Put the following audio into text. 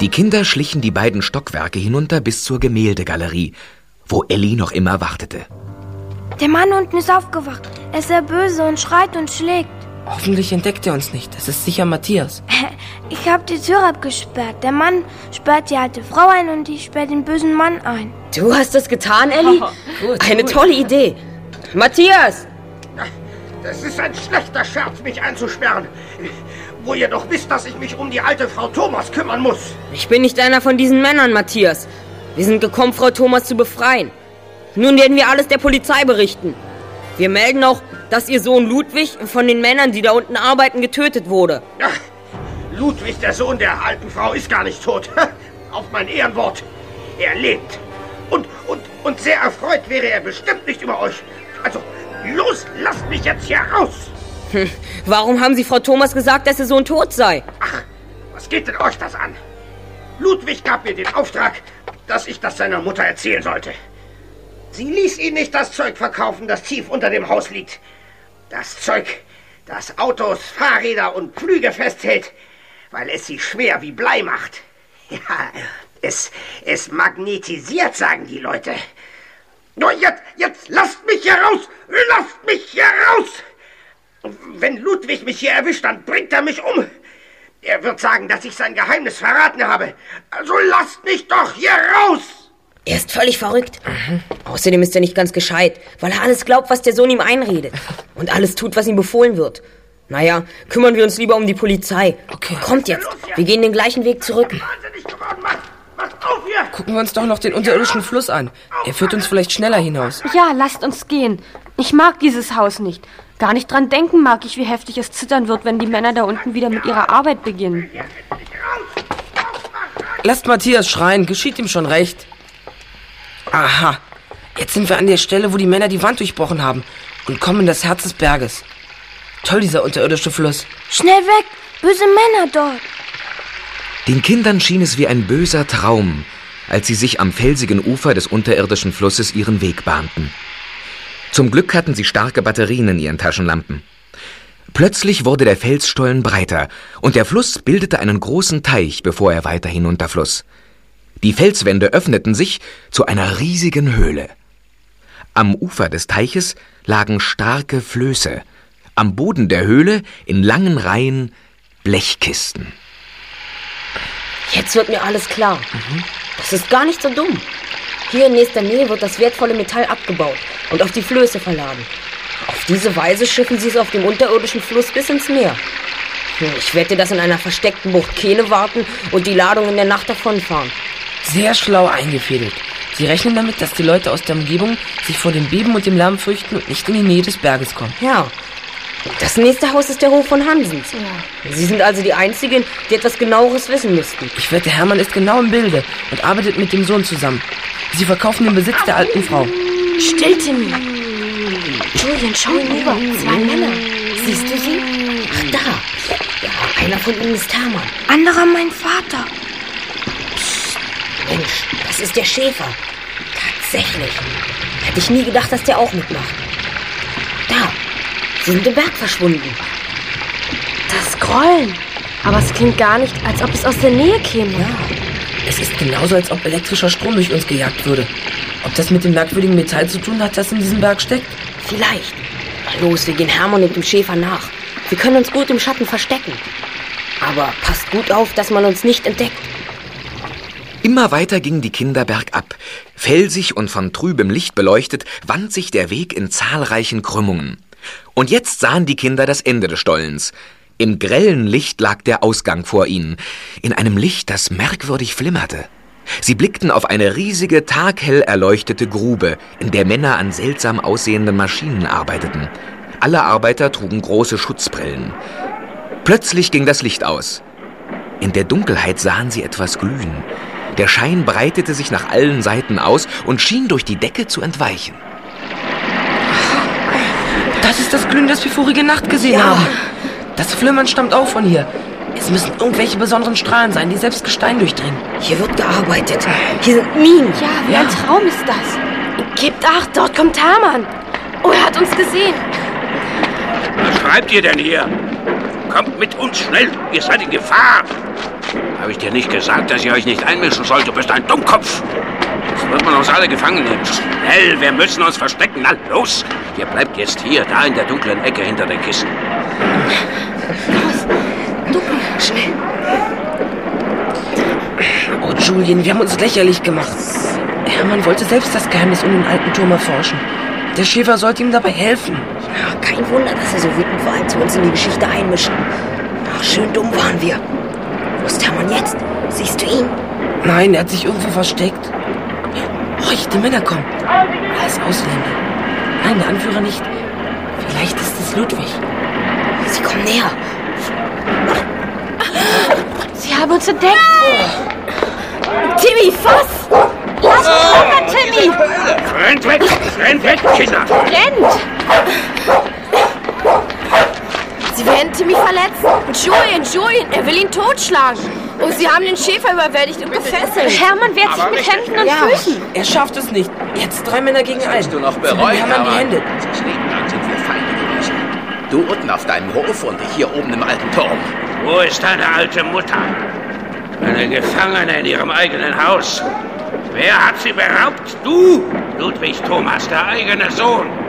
Die Kinder schlichen die beiden Stockwerke hinunter bis zur Gemäldegalerie, wo Elli noch immer wartete. Der Mann unten ist aufgewacht. Er ist sehr böse und schreit und schlägt. Hoffentlich entdeckt er uns nicht. Das ist sicher Matthias. Ich habe die Tür abgesperrt. Der Mann sperrt die alte Frau ein und ich sperre den bösen Mann ein. Du hast das getan, Elli? Eine tolle Idee. Matthias! Das ist ein schlechter Scherz, mich einzusperren. Wo ihr doch wisst, dass ich mich um die alte Frau Thomas kümmern muss. Ich bin nicht einer von diesen Männern, Matthias. Wir sind gekommen, Frau Thomas zu befreien. Nun werden wir alles der Polizei berichten. Wir melden auch, dass Ihr Sohn Ludwig von den Männern, die da unten arbeiten, getötet wurde. Ach, Ludwig, der Sohn der alten Frau, ist gar nicht tot. Auf mein Ehrenwort. Er lebt. Und sehr erfreut wäre er bestimmt nicht über euch. Also, los, lasst mich jetzt hier raus. Warum haben Sie Frau Thomas gesagt, dass Ihr Sohn tot sei? Ach, was geht denn euch das an? Ludwig gab mir den Auftrag, dass ich das seiner Mutter erzählen sollte. Sie ließ ihn nicht das Zeug verkaufen, das tief unter dem Haus liegt. Das Zeug, das Autos, Fahrräder und Pflüge festhält, weil es sie schwer wie Blei macht. Ja, es magnetisiert, sagen die Leute. Nur jetzt lasst mich hier raus! Lasst mich hier raus! Wenn Ludwig mich hier erwischt, dann bringt er mich um. Er wird sagen, dass ich sein Geheimnis verraten habe. Also lasst mich doch hier raus! Er ist völlig verrückt. Außerdem ist er nicht ganz gescheit, weil er alles glaubt, was der Sohn ihm einredet. Und alles tut, was ihm befohlen wird. Naja, kümmern wir uns lieber um die Polizei. Okay. Kommt jetzt, wir gehen den gleichen Weg zurück. Wahnsinnig geworden, macht auf hier! Gucken wir uns doch noch den unterirdischen Fluss an. Er führt uns vielleicht schneller hinaus. Ja, lasst uns gehen. Ich mag dieses Haus nicht. Gar nicht dran denken mag ich, wie heftig es zittern wird, wenn die Männer da unten wieder mit ihrer Arbeit beginnen. Lasst Matthias schreien, geschieht ihm schon recht. Aha, jetzt sind wir an der Stelle, wo die Männer die Wand durchbrochen haben und kommen in das Herz des Berges. Toll, dieser unterirdische Fluss. Schnell weg! Böse Männer dort! Den Kindern schien es wie ein böser Traum, als sie sich am felsigen Ufer des unterirdischen Flusses ihren Weg bahnten. Zum Glück hatten sie starke Batterien in ihren Taschenlampen. Plötzlich wurde der Felsstollen breiter und der Fluss bildete einen großen Teich, bevor er weiter hinunterfloss. Die Felswände öffneten sich zu einer riesigen Höhle. Am Ufer des Teiches lagen starke Flöße, am Boden der Höhle in langen Reihen Blechkisten. Jetzt wird mir alles klar. Das ist gar nicht so dumm. Hier in nächster Nähe wird das wertvolle Metall abgebaut und auf die Flöße verladen. Auf diese Weise schiffen sie es auf dem unterirdischen Fluss bis ins Meer. Ich wette, dass in einer versteckten Bucht Kähne warten und die Ladung in der Nacht davonfahren. Sehr schlau eingefädelt. Sie rechnen damit, dass die Leute aus der Umgebung sich vor dem Beben und dem Lärm fürchten und nicht in die Nähe des Berges kommen. Ja. Das nächste Haus ist der Hof von Hansens. Ja. Sie sind also die Einzigen, die etwas Genaueres wissen müssten. Ich wette, Hermann ist genau im Bilde und arbeitet mit dem Sohn zusammen. Sie verkaufen den Besitz der alten Frau. Still, Timmy. Julian, schau hinüber. 2 Männer. Siehst du sie? Ach, da. Ja, einer von ihnen ist Hermann. Anderer mein Vater. Mensch, das ist der Schäfer. Tatsächlich. Hätte ich nie gedacht, dass der auch mitmacht. Da. Sie sind im Berg verschwunden. Das Grollen. Aber es klingt gar nicht, als ob es aus der Nähe käme. Ja. Es ist genauso, als ob elektrischer Strom durch uns gejagt würde. Ob das mit dem merkwürdigen Metall zu tun hat, das in diesem Berg steckt? Vielleicht. Na los, wir gehen Hermann und dem Schäfer nach. Wir können uns gut im Schatten verstecken. Aber passt gut auf, dass man uns nicht entdeckt. Immer weiter gingen die Kinder bergab. Felsig und von trübem Licht beleuchtet, wand sich der Weg in zahlreichen Krümmungen. Und jetzt sahen die Kinder das Ende des Stollens. Im grellen Licht lag der Ausgang vor ihnen, in einem Licht, das merkwürdig flimmerte. Sie blickten auf eine riesige, taghell erleuchtete Grube, in der Männer an seltsam aussehenden Maschinen arbeiteten. Alle Arbeiter trugen große Schutzbrillen. Plötzlich ging das Licht aus. In der Dunkelheit sahen sie etwas glühen. Der Schein breitete sich nach allen Seiten aus und schien durch die Decke zu entweichen. Das ist das Glühen, das wir vorige Nacht gesehen haben. Das Flimmern stammt auch von hier. Es müssen irgendwelche besonderen Strahlen sein, die selbst Gestein durchdringen. Hier wird gearbeitet. Hier sind Minen. Ja, wie ein Traum ist das. Gebt Acht, dort kommt Hermann. Oh, er hat uns gesehen. Was schreibt ihr denn hier? Kommt mit uns, schnell! Ihr seid in Gefahr! Habe ich dir nicht gesagt, dass ihr euch nicht einmischen sollt? Du bist ein Dummkopf! Jetzt wird man uns alle gefangen nehmen. Schnell, wir müssen uns verstecken. Na, los! Ihr bleibt jetzt hier, da in der dunklen Ecke hinter den Kissen. Los, du, schnell. Oh, Julien, wir haben uns lächerlich gemacht. Hermann wollte selbst das Geheimnis um den alten Turm erforschen. Der Schäfer sollte ihm dabei helfen. Ja, kein Wunder, dass er so wütend war, als wir uns in die Geschichte einmischen. Ach, schön dumm waren wir. Wo ist Hermann jetzt? Siehst du ihn? Nein, er hat sich irgendwo versteckt. Oh, die Männer kommen. Alles Ausländer. Nein, der Anführer nicht. Vielleicht ist es Ludwig. Sie kommen näher. Sie haben uns entdeckt. Timmy, fass! Lass uns runter, Timmy! Rennt weg, Kinder! Rennt! Sie werden Timmy verletzen. Und Julien, er will ihn totschlagen. Und sie haben den Schäfer überwältigt und gefesselt. Hermann wehrt sich mit Händen und Füßen. Er schafft es nicht. Jetzt 3 Männer gegen einen. Du noch Sie bereuen, haben Hermann die Hände. Das Leben lang sind wir Feinde gewesen. Du unten auf deinem Hof und ich hier oben im alten Turm. Wo ist deine alte Mutter? Eine Gefangene in ihrem eigenen Haus. Wer hat sie beraubt? Du, Ludwig Thomas, der eigene Sohn.